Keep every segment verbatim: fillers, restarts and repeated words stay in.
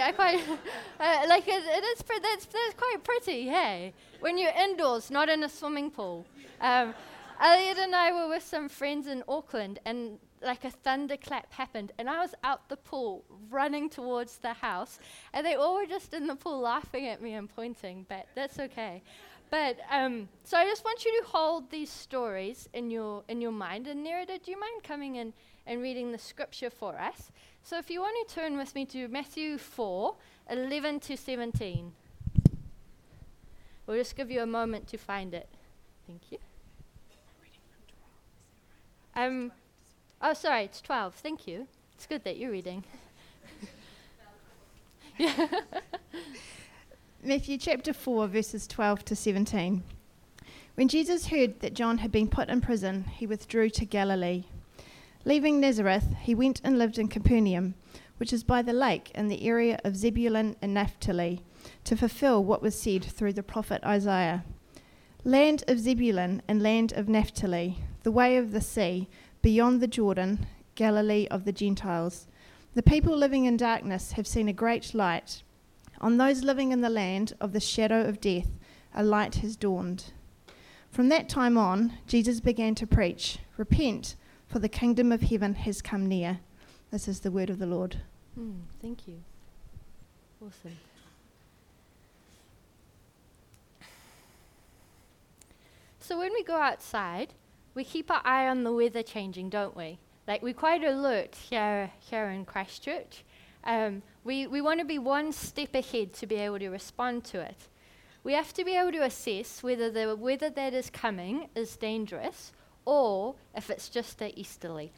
that quite, uh, like it, it is, pre- that's, that's quite pretty, hey? When you're indoors, not in a swimming pool. Um, Elliot and I were with some friends in Auckland, and like a thunderclap happened, and I was out the pool running towards the house, and they all were just in the pool laughing at me and pointing, but that's okay. But um, so I just want you to hold these stories in your in your mind. And Nerida, do you mind coming in and reading the scripture for us? So if you want to turn with me to Matthew four, eleven to seventeen. We'll just give you a moment to find it. Thank you. Um, oh, sorry, it's twelve. Thank you. It's good that you're reading. Yeah. Matthew chapter four, verses twelve to seventeen. When Jesus heard that John had been put in prison, he withdrew to Galilee. Leaving Nazareth, he went and lived in Capernaum, which is by the lake in the area of Zebulun and Naphtali, to fulfill what was said through the prophet Isaiah. Land of Zebulun and land of Naphtali, the way of the sea, beyond the Jordan, Galilee of the Gentiles. The people living in darkness have seen a great light. On those living in the land of the shadow of death, a light has dawned. From that time on, Jesus began to preach, "Repent, for the kingdom of heaven has come near." This is the word of the Lord. Mm, thank you. Awesome. So when we go outside, we keep our eye on the weather changing, don't we? Like, we're quite alert here, here in Christchurch. Um, we we want to be one step ahead to be able to respond to it. We have to be able to assess whether the weather that is coming is dangerous or if it's just a easterly.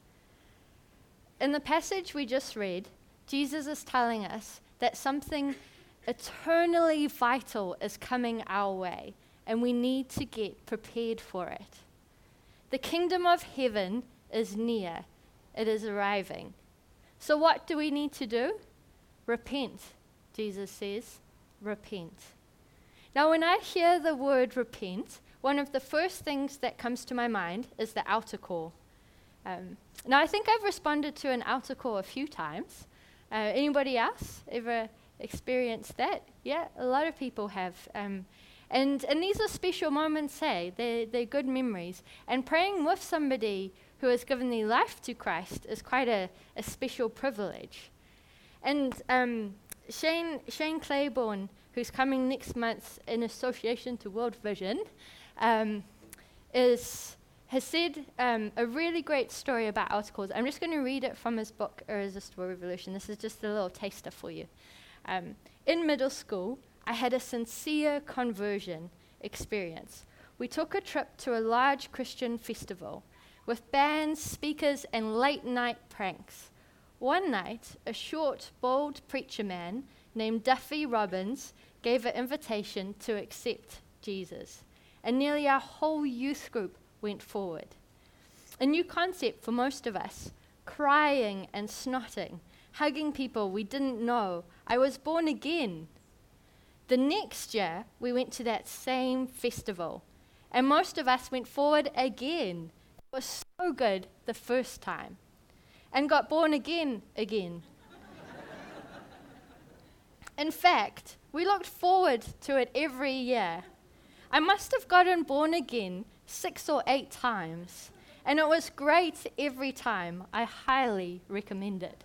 In the passage we just read, Jesus is telling us that something eternally vital is coming our way, and we need to get prepared for it. The kingdom of heaven is near. It is arriving. So what do we need to do? Repent, Jesus says. Repent. Now, when I hear the word repent, one of the first things that comes to my mind is the altar call. Um, now, I think I've responded to an altar call a few times. Uh, anybody else ever experienced that? Yeah, a lot of people have. Um, and and these are special moments, hey? They're, they're good memories. And praying with somebody who has given their life to Christ is quite a, a special privilege. And um, Shane Shane Claiborne, who's coming next month in association to World Vision, um, is has said um, a really great story about altar calls. I'm just going to read it from his book, Irresistible Revolution. This is just a little taster for you. Um, in middle school, I had a sincere conversion experience. We took a trip to a large Christian festival with bands, speakers, and late-night pranks. One night, a short, bold preacher man named Duffy Robbins gave an invitation to accept Jesus, and nearly our whole youth group went forward. A new concept for most of us, crying and snotting, hugging people we didn't know. I was born again. The next year, we went to that same festival, and most of us went forward again. It was so good the first time, and got born again again. In fact, we looked forward to it every year. I must have gotten born again six or eight times, and it was great every time. I highly recommend it.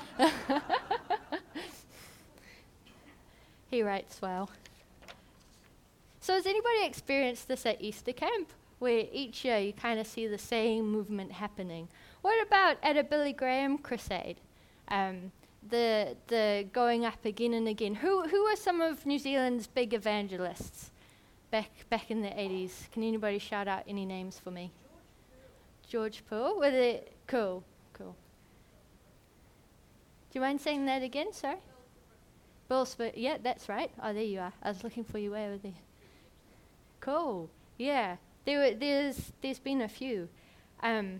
He writes well. So has anybody experienced this at Easter camp, where each year you kind of see the same movement happening? What about at a Billy Graham crusade? Um, the the going up again and again. Who who are some of New Zealand's big evangelists back back in the eighties? Can anybody shout out any names for me? George Poole. Were they cool? Cool. Do you mind saying that again? Sorry. Bill Spur. Yeah, that's right. Oh, there you are. I was looking for you way over there. Cool. Yeah. There were, there's there's been a few. Um,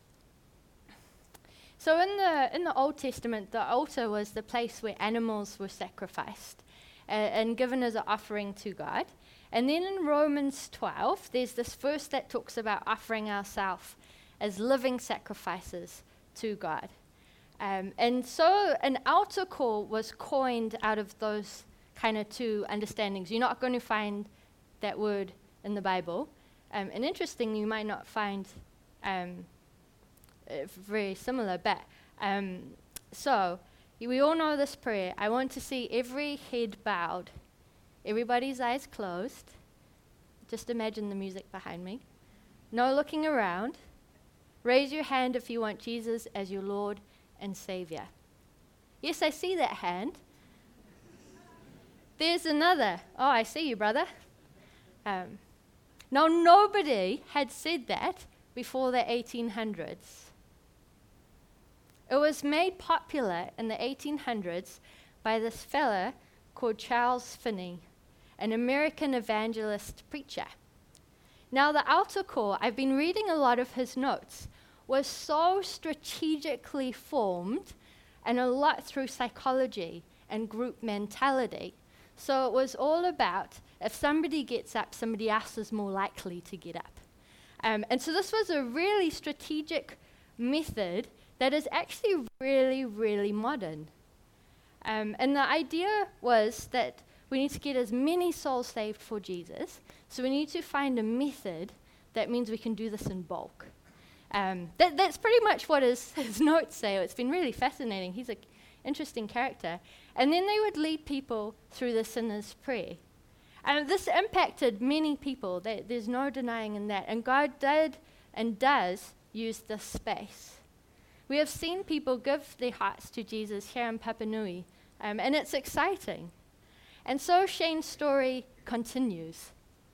so in the in the Old Testament, the altar was the place where animals were sacrificed uh, and given as an offering to God. And then in Romans twelve, there's this verse that talks about offering ourselves as living sacrifices to God. Um, and so an altar call was coined out of those kind of two understandings. You're not going to find that word in the Bible. Um, and interesting, you might not find um, uh, very similar, but um, so we all know this prayer. I want to see every head bowed, everybody's eyes closed. Just imagine the music behind me. No looking around. Raise your hand if you want Jesus as your Lord and Savior. Yes, I see that hand. There's another. Oh, I see you, brother. Um, now, nobody had said that before the eighteen hundreds. It was made popular in the eighteen hundreds by this fella called Charles Finney, an American evangelist preacher. Now, the altar call, I've been reading a lot of his notes, was so strategically formed, and a lot through psychology and group mentality. So it was all about, if somebody gets up, somebody else is more likely to get up. Um, and so this was a really strategic method that is actually really, really modern. Um, and the idea was that we need to get as many souls saved for Jesus, so we need to find a method that means we can do this in bulk. Um, that, that's pretty much what his, his notes say. It's been really fascinating. He's an interesting character. And then they would lead people through the sinner's prayer. And this impacted many people. There, there's no denying in that. And God did and does use this space. We have seen people give their hearts to Jesus here in Papanui, um, and it's exciting. And so Shane's story continues.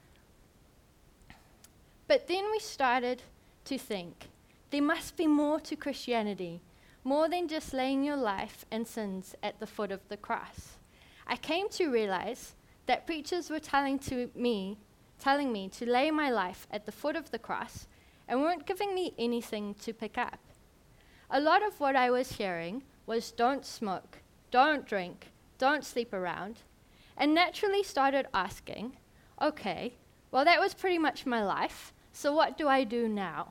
But then we started to think, there must be more to Christianity, more than just laying your life and sins at the foot of the cross. I came to realize that preachers were telling to me, telling me to lay my life at the foot of the cross and weren't giving me anything to pick up. A lot of what I was hearing was don't smoke, don't drink, don't sleep around, and naturally started asking, okay, well that was pretty much my life, so what do I do now?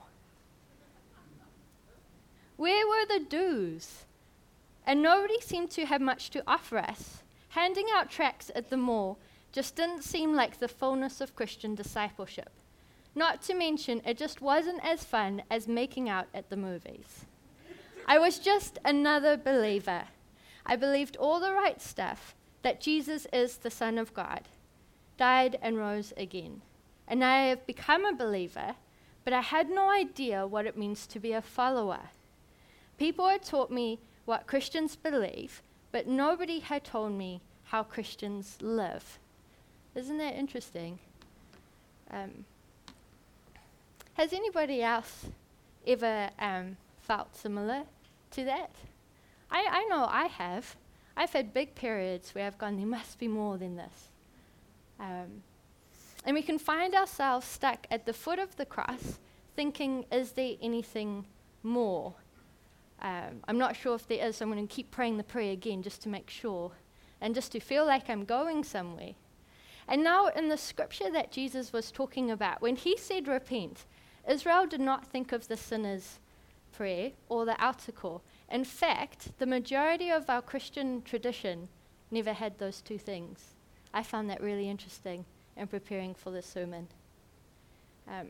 Where were the do's? And nobody seemed to have much to offer us. Handing out tracts at the mall just didn't seem like the fullness of Christian discipleship. Not to mention, it just wasn't as fun as making out at the movies. I was just another believer. I believed all the right stuff, that Jesus is the Son of God, died and rose again. And I have become a believer, but I had no idea what it means to be a follower. People had taught me what Christians believe, but nobody had told me how Christians live. Isn't that interesting? Um, has anybody else ever um, felt similar to that? I, I know I have. I've had big periods where I've gone, there must be more than this. Um, and we can find ourselves stuck at the foot of the cross thinking, is there anything more? Um, I'm not sure if there is, so I'm going to keep praying the prayer again just to make sure and just to feel like I'm going somewhere. And now in the scripture that Jesus was talking about, when he said repent, Israel did not think of the sinner's prayer or the altar call. In fact, the majority of our Christian tradition never had those two things. I found that really interesting in preparing for this sermon. Um,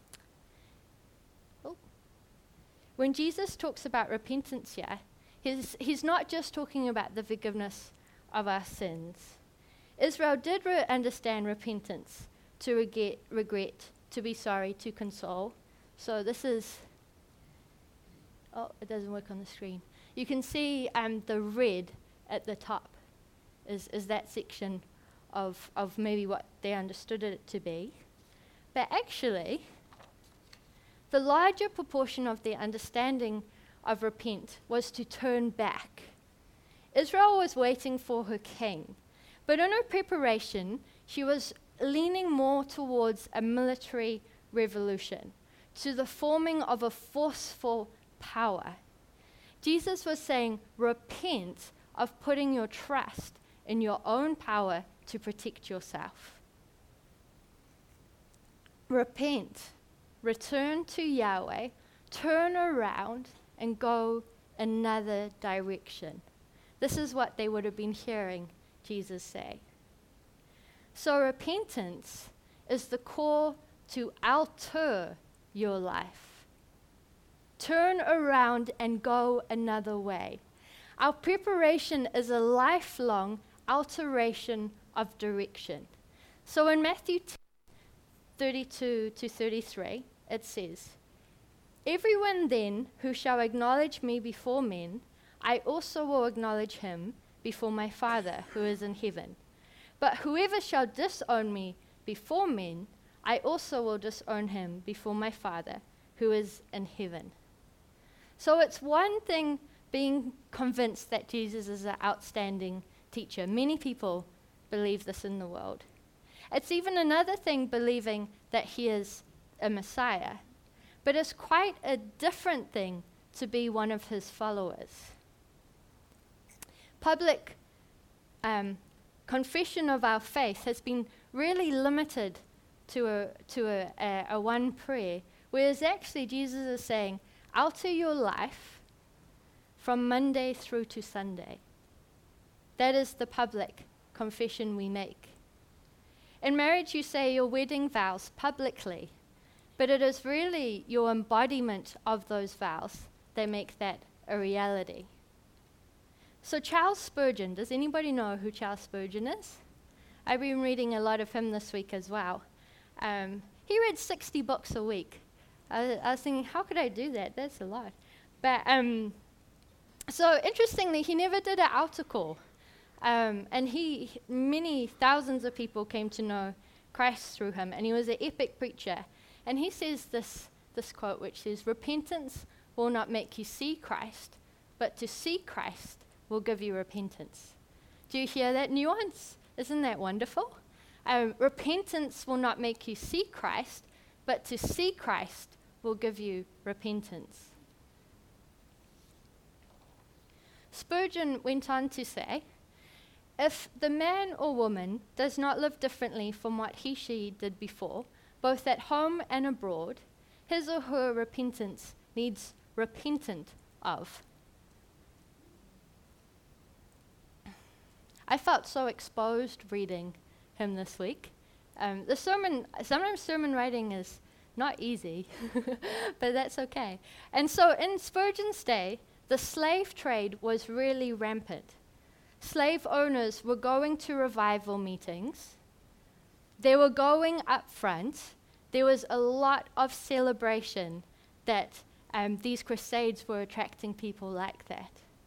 oh. When Jesus talks about repentance here, he's, he's not just talking about the forgiveness of our sins. Israel did re- understand repentance, to regret, regret, to be sorry, to console. So this is, oh, it doesn't work on the screen. You can see um, the red at the top is, is that section of, of maybe what they understood it to be. But actually, the larger proportion of their understanding of repent was to turn back. Israel was waiting for her king, but in her preparation, she was leaning more towards a military revolution, to the forming of a forceful power. Jesus was saying, repent of putting your trust in your own power to protect yourself. Repent, return to Yahweh, turn around and go another direction. This is what they would have been hearing Jesus say. So repentance is the call to alter your life. Turn around and go another way. Our preparation is a lifelong alteration of direction. So in Matthew ten, thirty-two to thirty-three, it says, "Everyone then who shall acknowledge me before men, I also will acknowledge him before my Father who is in heaven. But whoever shall disown me before men, I also will disown him before my Father who is in heaven." So it's one thing being convinced that Jesus is an outstanding teacher. Many people believe this in the world. It's even another thing believing that he is a Messiah. But it's quite a different thing to be one of his followers. Public um, confession of our faith has been really limited to a to a, a, a one prayer, whereas actually Jesus is saying, alter your life from Monday through to Sunday. That is the public confession we make. In marriage, you say your wedding vows publicly, but it is really your embodiment of those vows that make that a reality. So Charles Spurgeon, does anybody know who Charles Spurgeon is? I've been reading a lot of him this week as well. Um, he read sixty books a week. I, I was thinking, how could I do that? That's a lot. But um, so interestingly, he never did an altar call. Um, and he, many thousands of people came to know Christ through him, and he was an epic preacher. And he says this, this quote, which says, "Repentance will not make you see Christ, but to see Christ will give you repentance." Do you hear that nuance? Isn't that wonderful? Um, repentance will not make you see Christ, but to see Christ will give you repentance. Spurgeon went on to say, "If the man or woman does not live differently from what he she did before, both at home and abroad, his or her repentance needs repentant of." I felt so exposed reading him this week. Um, the sermon, sometimes sermon writing is not easy, but that's okay. And so in Spurgeon's day, the slave trade was really rampant. Slave owners were going to revival meetings. They were going up front. There was a lot of celebration that um, these crusades were attracting people like that.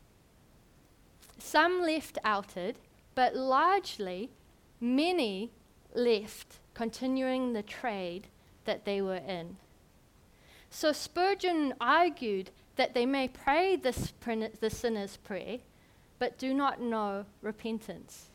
Some left outed, but largely, many left continuing the trade that they were in. So Spurgeon argued that they may pray this prin- the sinner's prayer, but do not know repentance.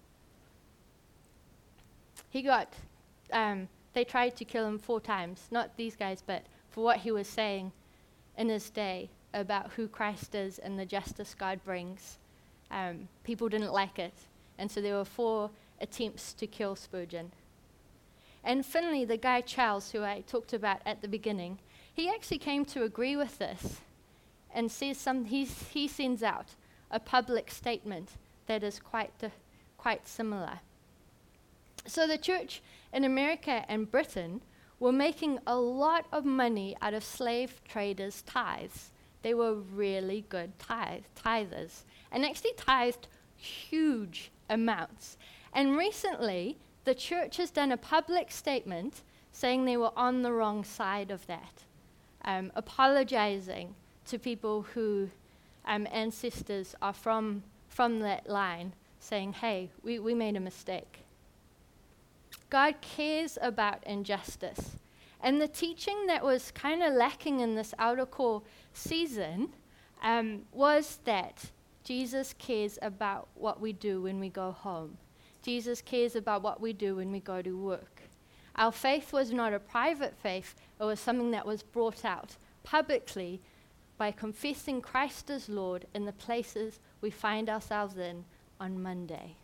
He got, um, they tried to kill him four times, not these guys, but for what he was saying in his day about who Christ is and the justice God brings. Um, people didn't like it, and so there were four attempts to kill Spurgeon. And Finley, the guy Charles, who I talked about at the beginning, he actually came to agree with this and says some, he's, he sends out a public statement that is quite, uh, quite similar. So the church in America and Britain were making a lot of money out of slave traders' tithes. They were really good tithe, tithers, and actually tithed huge amounts. And recently, the church has done a public statement saying they were on the wrong side of that, um, apologizing to people who um, ancestors are from, from that line, saying, hey, we, we made a mistake. God cares about injustice. And the teaching that was kind of lacking in this outer core season um, was that Jesus cares about what we do when we go home. Jesus cares about what we do when we go to work. Our faith was not a private faith, it was something that was brought out publicly by confessing Christ as Lord in the places we find ourselves in on Monday.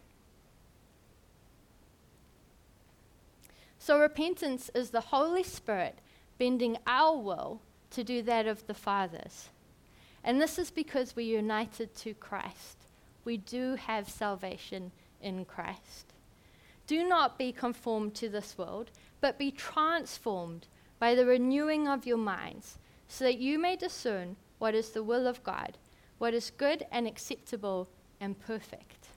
So repentance is the Holy Spirit bending our will to do that of the Father's. And this is because we're united to Christ. We do have salvation in Christ. Do not be conformed to this world, but be transformed by the renewing of your minds, so that you may discern what is the will of God, what is good and acceptable and perfect.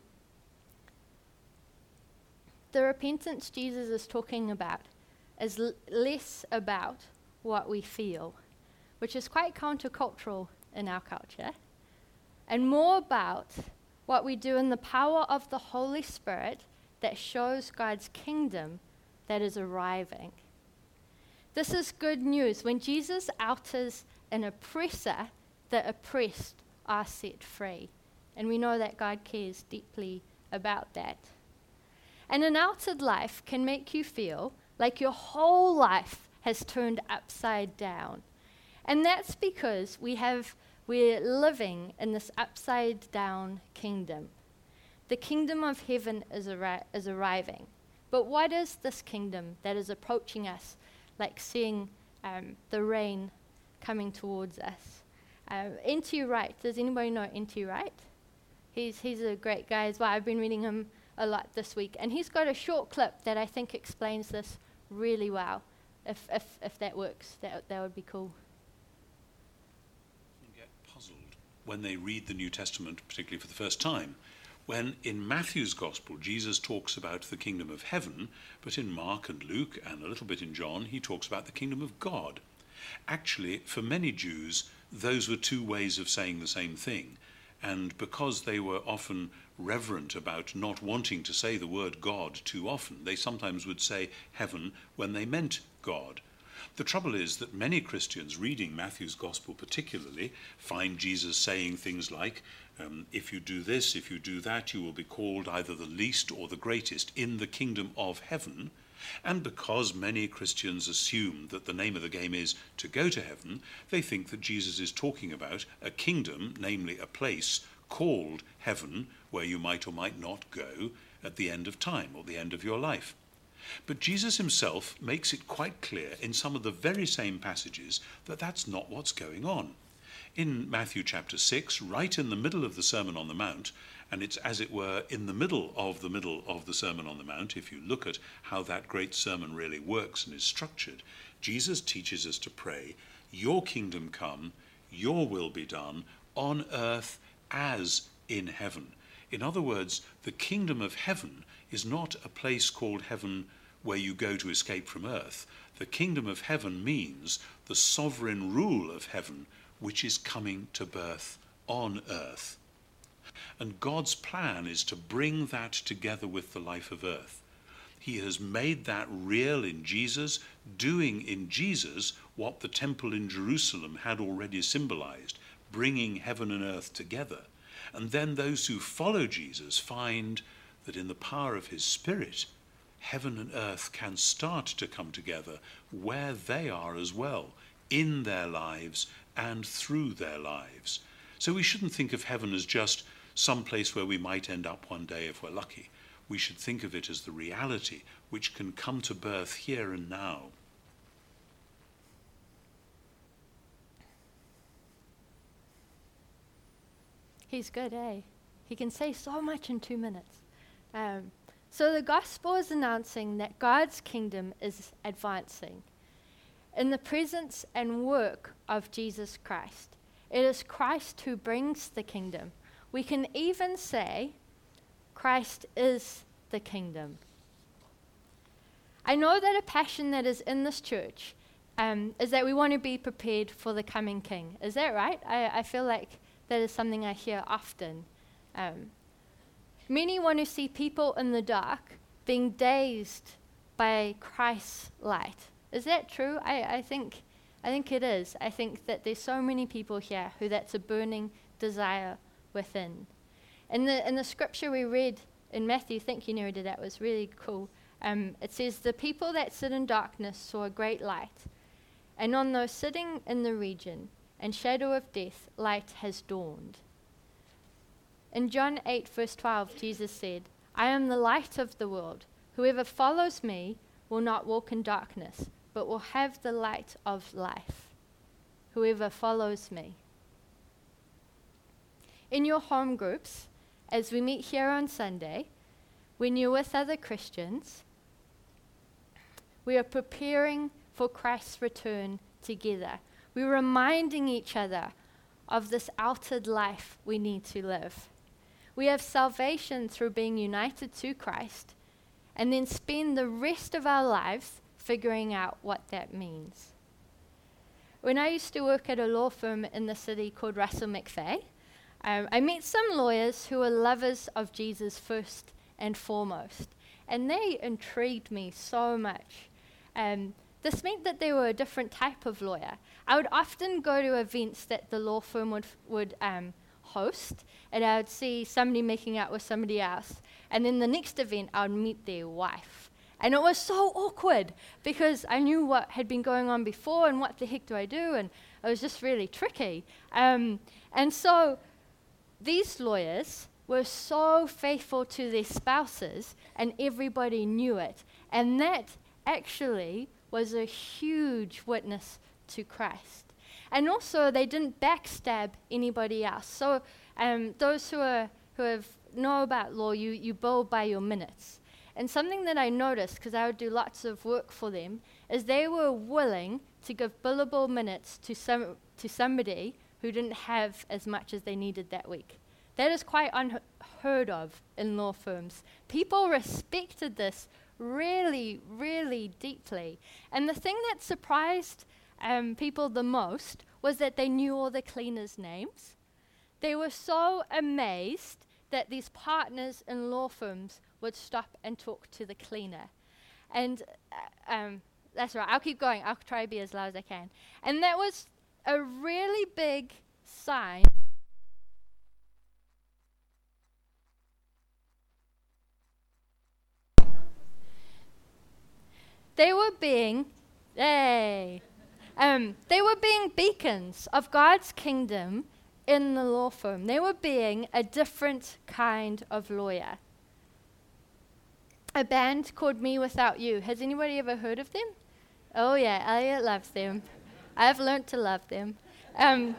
The repentance Jesus is talking about is l- less about what we feel, which is quite countercultural in our culture, and more about what we do in the power of the Holy Spirit that shows God's kingdom that is arriving. This is good news. When Jesus alters an oppressor, the oppressed are set free. And we know that God cares deeply about that. And an altered life can make you feel like your whole life has turned upside down. And that's because we have, we're living in this upside down kingdom. The kingdom of heaven is, arri- is arriving. But what is this kingdom that is approaching us, like seeing um, the rain coming towards us? Uh, N T Wright, does anybody know N T Wright? He's, he's a great guy as well. I've been reading him a lot this week. And he's got a short clip that I think explains this really well. If, if, if that works, that, that would be cool. Get puzzled when they read the New Testament, particularly for the first time, when in Matthew's Gospel Jesus talks about the kingdom of heaven, but in Mark and Luke and a little bit in John he talks about the kingdom of God. Actually, for many Jews, those were two ways of saying the same thing, and because they were often reverent about not wanting to say the word God too often, they sometimes would say heaven when they meant God. The trouble is that many Christians reading Matthew's Gospel particularly find Jesus saying things like, um, if you do this, if you do that, you will be called either the least or the greatest in the kingdom of heaven. And because many Christians assume that the name of the game is to go to heaven, they think that Jesus is talking about a kingdom, namely a place called heaven, where you might or might not go at the end of time or the end of your life. But Jesus himself makes it quite clear in some of the very same passages that that's not what's going on. In Matthew chapter six, right in the middle of the Sermon on the Mount, and it's as it were in the middle of the middle of the Sermon on the Mount, if you look at how that great sermon really works and is structured, Jesus teaches us to pray, your kingdom come, your will be done, on earth as in heaven. In other words, the kingdom of heaven is not a place called heaven where you go to escape from earth. The kingdom of heaven means the sovereign rule of heaven, which is coming to birth on earth. And God's plan is to bring that together with the life of earth. He has made that real in Jesus, doing in Jesus what the temple in Jerusalem had already symbolized, bringing heaven and earth together. And then those who follow Jesus find that in the power of his Spirit, heaven and earth can start to come together where they are as well, in their lives and through their lives. So we shouldn't think of heaven as just some place where we might end up one day if we're lucky. We should think of it as the reality which can come to birth here and now. He's good, eh? He can say so much in two minutes. Um, so the gospel is announcing that God's kingdom is advancing in the presence and work of Jesus Christ. It is Christ who brings the kingdom. We can even say Christ is the kingdom. I know that a passion that is in this church um, is that we want to be prepared for the coming king. Is that right? I, I feel like that is something I hear often. Um, many want to see people in the dark being dazed by Christ's light. Is that true? I, I think I think it is. I think that there's so many people here who that's a burning desire within. In the in the scripture we read in Matthew, thank you, Nerida, that was really cool. Um, it says, the people that sit in darkness saw a great light, and on those sitting in the region and shadow of death, light has dawned. In John eight, verse twelve, Jesus said, I am the light of the world. Whoever follows me will not walk in darkness, but will have the light of life. Whoever follows me. in your home groups, as we meet here on Sunday, when you're with other Christians, we are preparing for Christ's return together. We're reminding each other of this altered life we need to live. We have salvation through being united to Christ, and then spend the rest of our lives figuring out what that means. When I used to work at a law firm in the city called Russell McVeigh, um, I met some lawyers who were lovers of Jesus first and foremost, and they intrigued me so much. Um, this meant that they were a different type of lawyer. I would often go to events that the law firm would, would um, host, and I would see somebody making out with somebody else, and then the next event I would meet their wife. And it was so awkward because I knew what had been going on before and what the heck do I do, and it was just really tricky. Um, and so these lawyers were so faithful to their spouses, and everybody knew it. And that actually was a huge witness to Christ. And also, they didn't backstab anybody else. So um, those who are who have know about law, you, you bill by your minutes. And something that I noticed, because I would do lots of work for them, is they were willing to give billable minutes to some to somebody who didn't have as much as they needed that week. That is quite unheard of in law firms. People respected this really, really deeply. And the thing that surprised um, people the most was that they knew all the cleaners' names. They were so amazed that these partners in law firms would stop and talk to the cleaner. And uh, um, that's right, I'll keep going. I'll try to be as loud as I can. And that was a really big sign. They were being, hey, um, they were being beacons of God's kingdom in the law firm. They were being a different kind of lawyer. A band called Me Without You. Has anybody ever heard of them? Oh yeah, Elliot loves them. I've learned to love them. Um,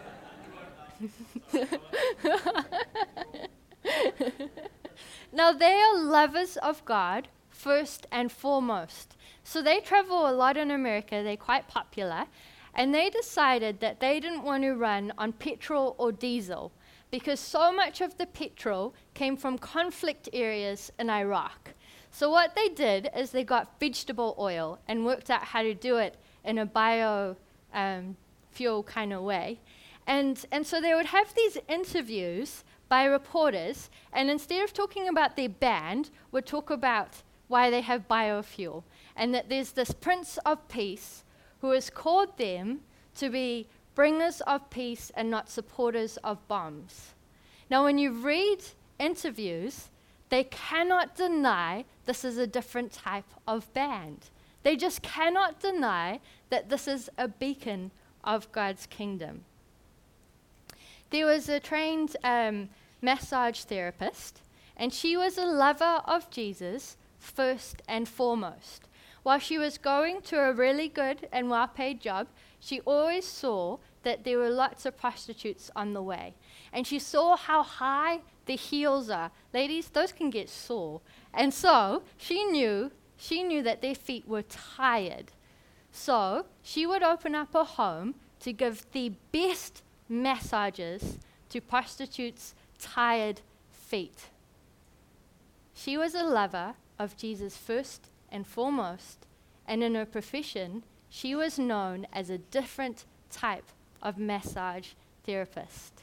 now they are lovers of God first and foremost. So they travel a lot in America. They're quite popular. And they decided that they didn't want to run on petrol or diesel because so much of the petrol came from conflict areas in Iraq. So what they did is they got vegetable oil and worked out how to do it in a bio um, fuel kind of way. And, and so they would have these interviews by reporters, and instead of talking about their band, would talk about why they have biofuel, and that there's this Prince of Peace who has called them to be bringers of peace and not supporters of bombs. Now, when you read interviews, they cannot deny this is a different type of band. They just cannot deny that this is a beacon of God's kingdom. There was a trained um, massage therapist, and she was a lover of Jesus first and foremost. While she was going to a really good and well-paid job, she always saw that there were lots of prostitutes on the way. And she saw how high the heels are. Ladies, those can get sore. And so she knew, she knew that their feet were tired. So she would open up her home to give the best massages to prostitutes' tired feet. She was a lover of Jesus first and foremost, and in her profession, she was known as a different type of massage therapist.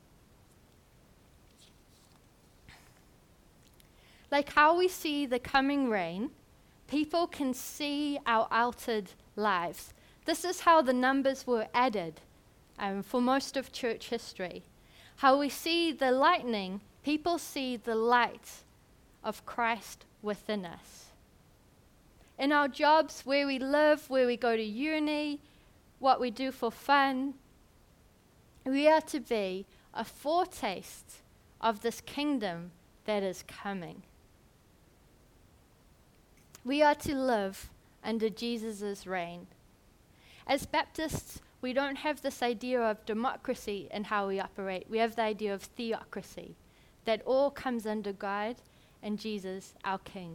Like how we see the coming rain, people can see our altered lives. This is how the numbers were added um, for most of church history. How we see the lightning, people see the light of Christ within us. In our jobs, where we live, where we go to uni, what we do for fun, we are to be a foretaste of this kingdom that is coming. We are to live under Jesus' reign. As Baptists, we don't have this idea of democracy in how we operate. We have the idea of theocracy, that all comes under God and Jesus, our King.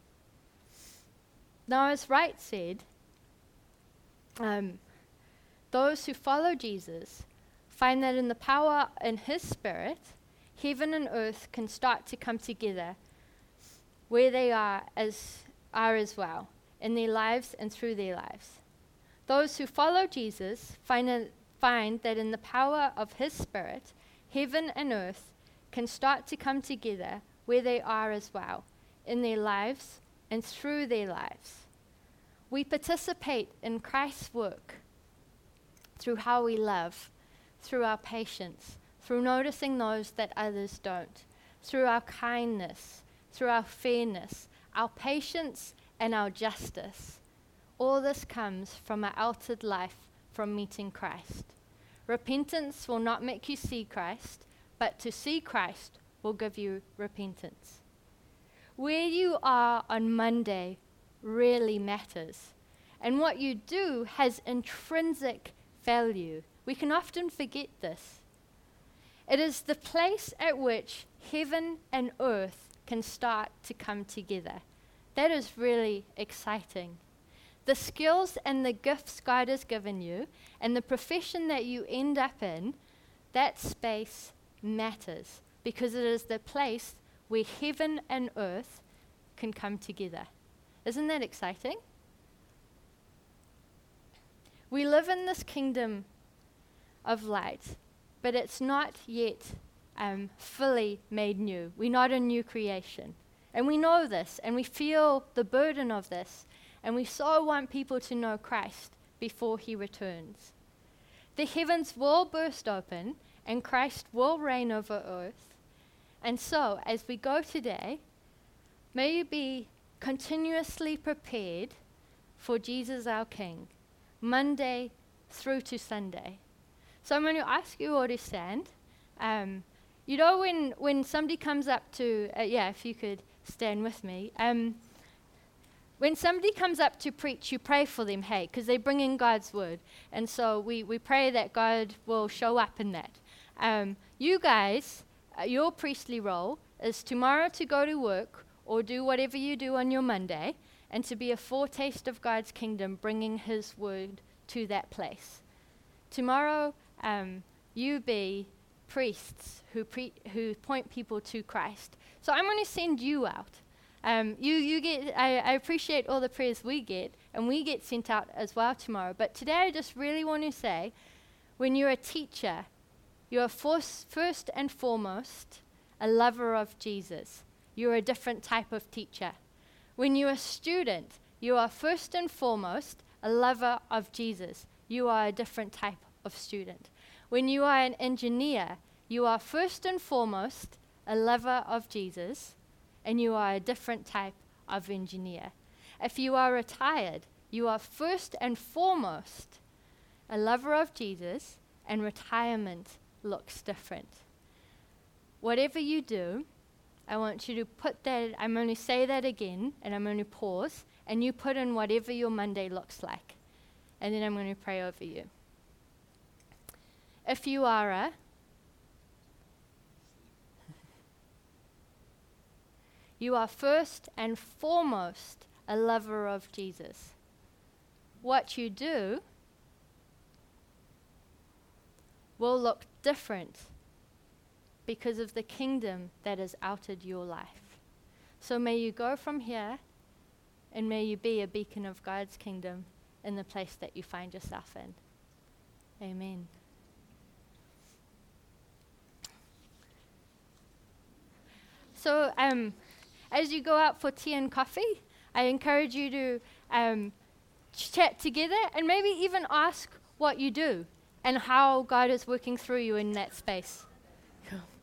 Now, as Wright said, um, those who follow Jesus find that in the power in his Spirit, heaven and earth can start to come together where they are as are as well, in their lives and through their lives. Those who follow Jesus find, a, find that in the power of his Spirit, heaven and earth can start to come together where they are as well, in their lives and through their lives. We participate in Christ's work through how we love, through our patience, through noticing those that others don't, through our kindness, through our fairness, our patience and our justice. All this comes from our altered life from meeting Christ. Repentance will not make you see Christ, but to see Christ will give you repentance. Where you are on Monday really matters, and what you do has intrinsic value. We can often forget this. It is the place at which heaven and earth can start to come together. That is really exciting. The skills and the gifts God has given you and the profession that you end up in, that space matters because it is the place where heaven and earth can come together. Isn't that exciting? We live in this kingdom of light, but it's not yet um, fully made new. We're not a new creation. And we know this, and we feel the burden of this, and we so want people to know Christ before he returns. The heavens will burst open, and Christ will reign over earth. And so, as we go today, may you be continuously prepared for Jesus our King, Monday through to Sunday. So I'm going to ask you all to stand. Um, you know when, when somebody comes up to, uh, yeah, if you could stand with me. Um, when somebody comes up to preach, you pray for them, hey, because they bring in God's word. And so we, we pray that God will show up in that. Um, you guys, uh, your priestly role is tomorrow to go to work or do whatever you do on your Monday and to be a foretaste of God's kingdom, bringing his word to that place. Tomorrow, um, you be priests who pre- who point people to Christ. So I'm going to send you out. Um, you you get. I, I appreciate all the prayers we get, and we get sent out as well tomorrow. But today, I just really want to say, when you're a teacher, you are force, first and foremost a lover of Jesus. You're a different type of teacher. When you're a student, you are first and foremost a lover of Jesus. You are a different type of student. When you are an engineer, you are first and foremost a lover of Jesus, and you are a different type of engineer. If you are retired, you are first and foremost a lover of Jesus, and retirement looks different. Whatever you do, I want you to put that, I'm going to say that again, and I'm going to pause, and you put in whatever your Monday looks like. And then I'm going to pray over you. If you are a you are first and foremost a lover of Jesus. What you do will look different because of the kingdom that has outed your life. So may you go from here and may you be a beacon of God's kingdom in the place that you find yourself in. Amen. So um, as you go out for tea and coffee, I encourage you to um, chat together and maybe even ask what you do and how God is working through you in that space. Cool.